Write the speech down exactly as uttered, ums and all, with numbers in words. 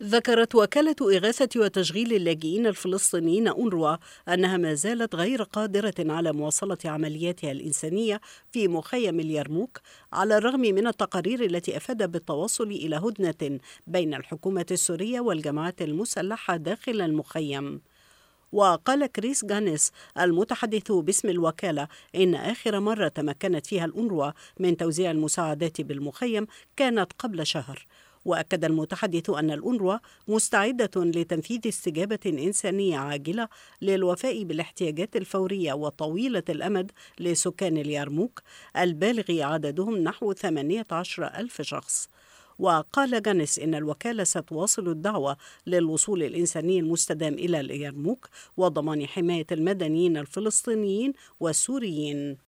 ذكرت وكالة إغاثة وتشغيل اللاجئين الفلسطينيين أونروا أنها ما زالت غير قادرة على مواصلة عملياتها الإنسانية في مخيم اليرموك، على الرغم من التقارير التي أفادت بالتوصل إلى هدنة بين الحكومة السورية والجماعات المسلحة داخل المخيم. وقال كريس غانيس المتحدث باسم الوكالة إن آخر مرة تمكنت فيها الأونروا من توزيع المساعدات بالمخيم كانت قبل شهر. وأكد المتحدث أن الأونروا مستعدة لتنفيذ استجابة إنسانية عاجلة للوفاء بالاحتياجات الفورية وطويلة الأمد لسكان اليرموك البالغ عددهم نحو ثمانية عشر ألف شخص. وقال جانيس إن الوكالة ستواصل الدعوة للوصول الإنساني المستدام إلى اليرموك وضمان حماية المدنيين الفلسطينيين والسوريين.